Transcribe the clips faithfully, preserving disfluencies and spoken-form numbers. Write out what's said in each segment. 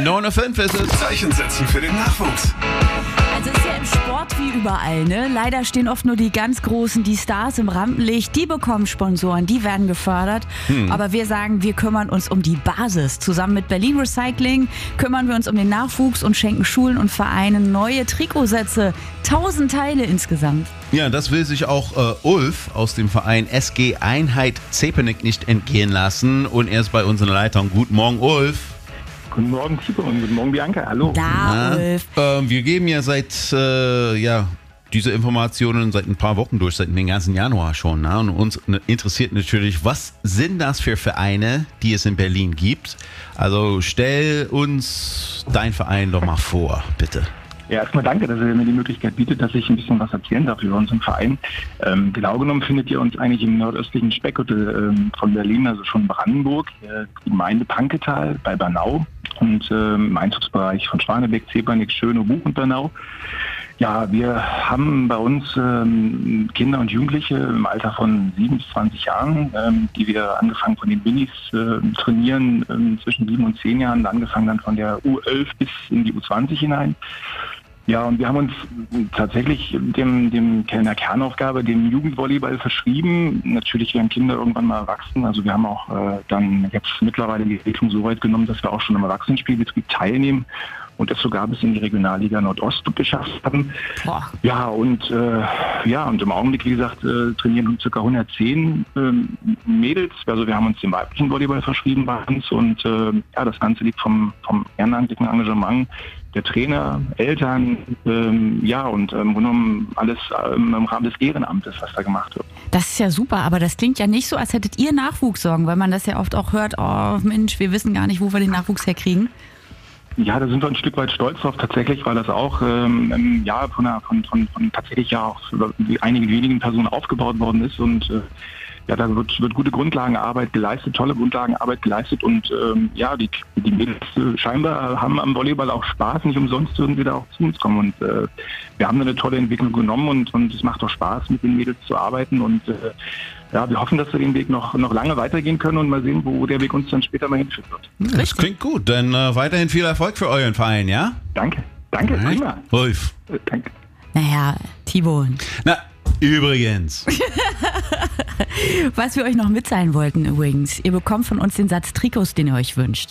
neun Uhr fünf ist es. Zeichen setzen für den Nachwuchs. Also ist ja im Sport wie überall, ne? Leider stehen oft nur die ganz Großen, die Stars im Rampenlicht. Die bekommen Sponsoren, die werden gefördert. Hm. Aber wir sagen, wir kümmern uns um die Basis. Zusammen mit Berlin Recycling kümmern wir uns um den Nachwuchs und schenken Schulen und Vereinen neue Trikotsätze. Tausend Teile insgesamt. Ja, das will sich auch äh, Ulf aus dem Verein S G Einheit Zepenik nicht entgehen lassen. Und er ist bei uns in der Leitung. Guten Morgen, Ulf. Guten Morgen, Timo, und guten Morgen, Bianca. Hallo. Da, Na, Ulf. Äh, wir geben ja seit, äh, ja, diese Informationen seit ein paar Wochen durch, seit den ganzen Januar schon. Ne? Und uns interessiert natürlich, was sind das für Vereine, die es in Berlin gibt? Also stell uns dein Verein doch mal vor, bitte. Ja, erstmal danke, dass ihr mir die Möglichkeit bietet, dass ich ein bisschen was erzählen darf über unseren Verein. Ähm, genau genommen findet ihr uns eigentlich im nordöstlichen Speckgürtel ähm, von Berlin, also von Brandenburg, äh, die Gemeinde Panketal bei Bernau und ähm, im Einzugsbereich von Schwanebeck, Zepernick, Schöne, Buch und Bernau. Ja, wir haben bei uns ähm, Kinder und Jugendliche im Alter von sieben bis zwanzig Jahren, ähm, die wir angefangen von den Minis äh, trainieren, ähm, zwischen sieben und zehn Jahren, angefangen dann von der U elf bis in die U zwanzig hinein. Ja, und wir haben uns tatsächlich dem, dem der Kernaufgabe, dem Jugendvolleyball verschrieben. Natürlich werden Kinder irgendwann mal erwachsen. Also wir haben auch äh, dann jetzt mittlerweile die Entwicklung so weit genommen, dass wir auch schon im Erwachsenenspielbetrieb teilnehmen und es sogar bis in die Regionalliga Nordost geschafft haben. Boah. Ja, und äh, ja, und im Augenblick, wie gesagt, äh, trainieren ca. hundertzehn äh, Mädels. Also wir haben uns dem weiblichen Volleyball verschrieben bei uns und äh, ja, das Ganze liegt vom, vom ehrenamtlichen Engagement der Trainer, Eltern, ähm, ja, und ähm, genommen alles ähm, im Rahmen des Ehrenamtes, was da gemacht wird. Das ist ja super, aber das klingt ja nicht so, als hättet ihr Nachwuchssorgen, weil man das ja oft auch hört, oh Mensch, wir wissen gar nicht, wo wir den Nachwuchs herkriegen. Ja, da sind wir ein Stück weit stolz drauf, tatsächlich, weil das auch ähm, ja, von, einer, von, von, von tatsächlich ja auch einigen wenigen Personen aufgebaut worden ist und äh, ja, da wird, wird gute Grundlagenarbeit geleistet, tolle Grundlagenarbeit geleistet und ähm, ja, die, die Mädels äh, scheinbar haben am Volleyball auch Spaß, nicht umsonst würden sie da auch zu uns kommen und äh, wir haben eine tolle Entwicklung genommen und, und es macht auch Spaß, mit den Mädels zu arbeiten und äh, ja, wir hoffen, dass wir den Weg noch, noch lange weitergehen können und mal sehen, wo der Weg uns dann später mal hinführen wird. Das klingt gut, dann äh, weiterhin viel Erfolg für euren Verein, ja? Danke, danke, Alright. prima. Ulf. Äh, danke. Naja, Thibaut. Na, übrigens. Was wir euch noch mitteilen wollten übrigens, ihr bekommt von uns den Satz Trikots, den ihr euch wünscht.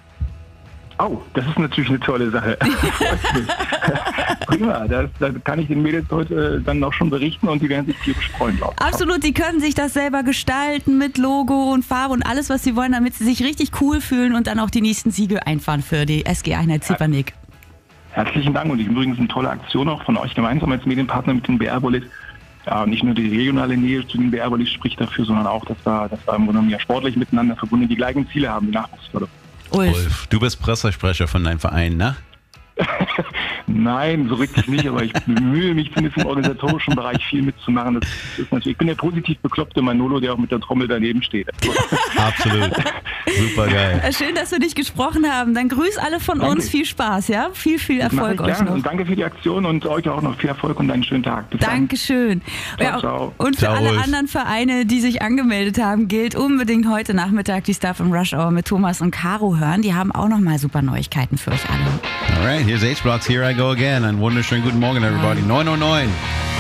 Oh, das ist natürlich eine tolle Sache. Prima, das, das kann ich den Mädels heute dann auch schon berichten und die werden sich tierisch freuen, glaube ich. Absolut, die können sich das selber gestalten mit Logo und Farbe und alles, was sie wollen, damit sie sich richtig cool fühlen und dann auch die nächsten Siege einfahren für die S G Einheit Zepernick. Herzlichen Dank und übrigens eine tolle Aktion auch von euch gemeinsam als Medienpartner mit den B R-Volleys. Ja, nicht nur die regionale Nähe zu den B R-Volleys spricht dafür, sondern auch, dass wir, dass wir im Grunde genommen ja sportlich miteinander verbunden die gleichen Ziele haben, die Nachwuchsförderung. Ulf. Ulf, du bist Pressesprecher von deinem Verein, ne? Nein, so richtig nicht, aber ich bemühe mich zumindest im organisatorischen Bereich viel mitzumachen. Das ist natürlich, ich bin der positiv bekloppte Manolo, der auch mit der Trommel daneben steht. Absolut. Super geil. Schön, dass wir dich gesprochen haben. Dann grüß alle von Danke. uns. Viel Spaß, ja? Viel, viel Das mache Erfolg ich euch gerne. noch. Und danke für die Aktion und euch auch noch viel Erfolg und einen schönen Tag. Bis Dankeschön. Ciao, Ja, ciao. und für Ciao, alle Ulf. anderen Vereine, die sich angemeldet haben, gilt unbedingt heute Nachmittag die Stuff im Rush Hour mit Thomas und Caro hören. Die haben auch nochmal super Neuigkeiten für euch alle. Alright, here's H-Blocks, Here I Go Again. Einen wunderschönen guten Morgen, everybody. neun Uhr neun.